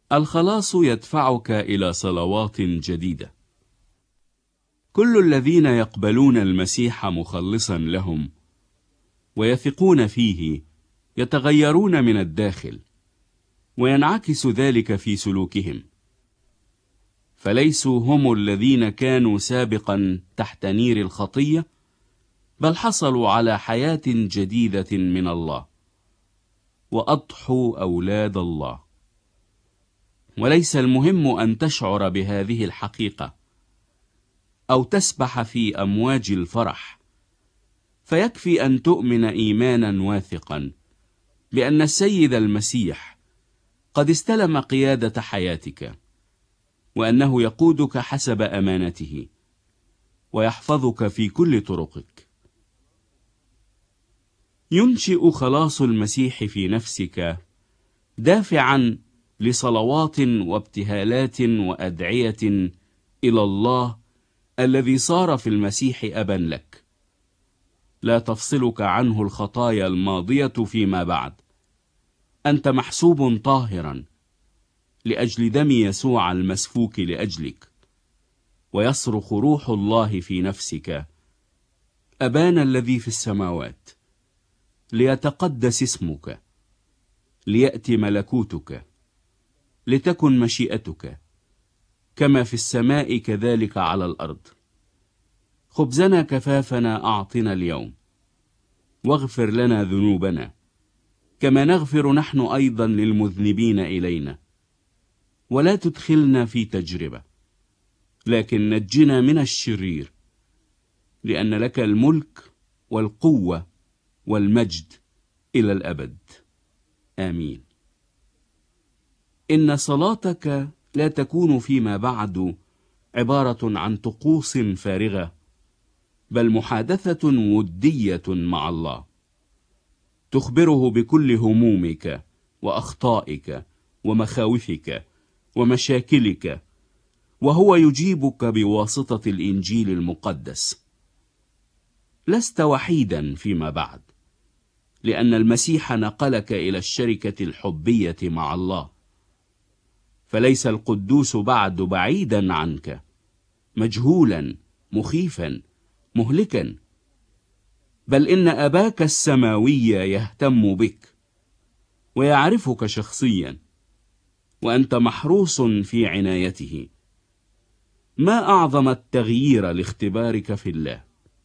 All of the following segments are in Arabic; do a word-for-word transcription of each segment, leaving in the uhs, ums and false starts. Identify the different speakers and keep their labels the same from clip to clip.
Speaker 1: الخلاص يدفعك إلى صلوات جديدة. كل الذين يقبلون المسيح مخلصا لهم ويثقون فيه يتغيرون من الداخل، وينعكس ذلك في سلوكهم، فليسوا هم الذين كانوا سابقا تحت نير الخطية، بل حصلوا على حياة جديدة من الله، وأضحوا أولاد الله. وليس المهم أن تشعر بهذه الحقيقة أو تسبح في أمواج الفرح، فيكفي أن تؤمن إيمانا واثقا بأن السيد المسيح قد استلم قيادة حياتك، وأنه يقودك حسب أمانته ويحفظك في كل طرقك. ينشئ خلاص المسيح في نفسك دافعا لصلوات وابتهالات وأدعية إلى الله الذي صار في المسيح أبا لك. لا تفصلك عنه الخطايا الماضية فيما بعد. أنت محسوب طاهرا لأجل دم يسوع المسفوك لأجلك. ويصرخ روح الله في نفسك: أبانا الذي في السماوات، ليتقدس اسمك، ليأتي ملكوتك، لتكن مشيئتك كما في السماء كذلك على الأرض. خبزنا كفافنا أعطنا اليوم، واغفر لنا ذنوبنا كما نغفر نحن أيضا للمذنبين إلينا، ولا تدخلنا في تجربة، لكن نجنا من الشرير، لأن لك الملك والقوة والمجد إلى الأبد. آمين. إن صلاتك لا تكون فيما بعد عبارة عن طقوس فارغة، بل محادثة ودية مع الله، تخبره بكل همومك وأخطائك ومخاوفك ومشاكلك، وهو يجيبك بواسطة الإنجيل المقدس. لست وحيدا فيما بعد، لأن المسيح نقلك إلى الشركة الحبية مع الله. فليس القدوس بعد بعيدا عنك، مجهولا مخيفا مهلكا، بل إن أباك السماوي يهتم بك ويعرفك شخصيا، وأنت محروس في عنايته. ما أعظم التغيير لاختبارك في الله.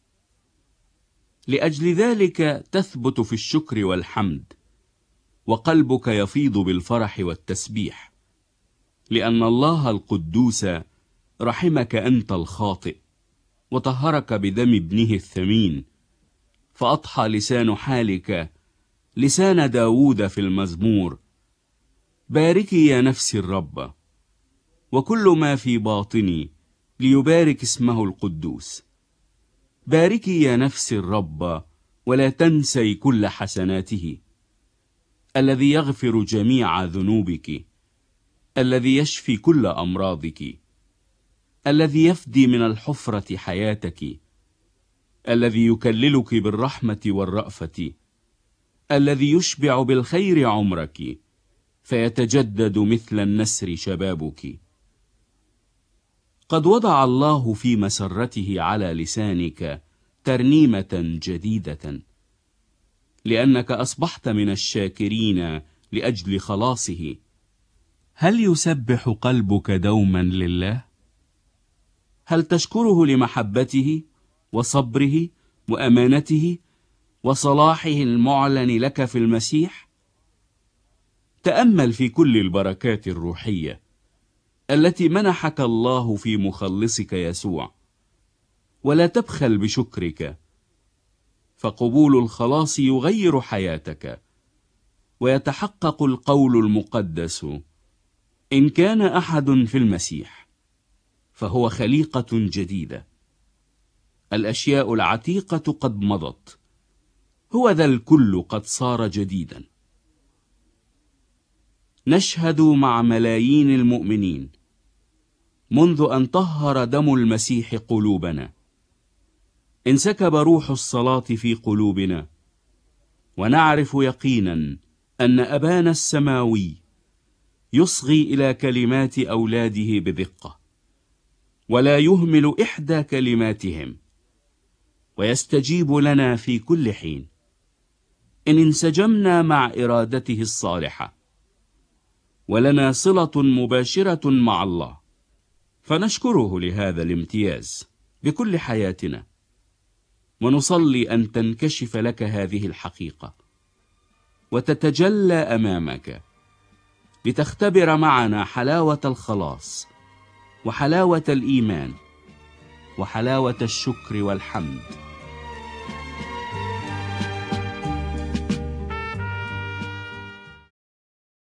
Speaker 1: لأجل ذلك تثبت في الشكر والحمد، وقلبك يفيض بالفرح والتسبيح، لأن الله القدوس رحمك أنت الخاطئ، وطهرك بدم ابنه الثمين، فأضحى لسان حالك لسان داود في المزمور: باركي يا نفسي الرب، وكل ما في باطني ليبارك اسمه القدوس. باركي يا نفسي الرب، ولا تنسي كل حسناته، الذي يغفر جميع ذنوبك، الذي يشفي كل أمراضك، الذي يفدي من الحفرة حياتك، الذي يكللك بالرحمة والرأفة، الذي يشبع بالخير عمرك، فيتجدد مثل النسر شبابك. قد وضع الله في مسرته على لسانك ترنيمة جديدة، لأنك أصبحت من الشاكرين لأجل خلاصه. هل يسبح قلبك دوما لله؟ هل تشكره لمحبته وصبره وأمانته وصلاحه المعلن لك في المسيح؟ تأمل في كل البركات الروحية التي منحك الله في مخلصك يسوع، ولا تبخل بشكرك، فقبول الخلاص يغير حياتك، ويتحقق القول المقدس: إن كان أحد في المسيح فهو خليقة جديدة، الأشياء العتيقة قد مضت، هو ذا الكل قد صار جديدا. نشهد مع ملايين المؤمنين منذ أن طهر دم المسيح قلوبنا، انسكب روح الصلاة في قلوبنا، ونعرف يقينا أن أبانا السماوي يصغي إلى كلمات أولاده بدقة، ولا يهمل إحدى كلماتهم، ويستجيب لنا في كل حين إن انسجمنا مع إرادته الصالحة، ولنا صلة مباشرة مع الله، فنشكره لهذا الامتياز بكل حياتنا، ونصلي أن تنكشف لك هذه الحقيقة وتتجلى أمامك، لتختبر معنا حلاوة الخلاص وحلاوة الإيمان وحلاوة الشكر والحمد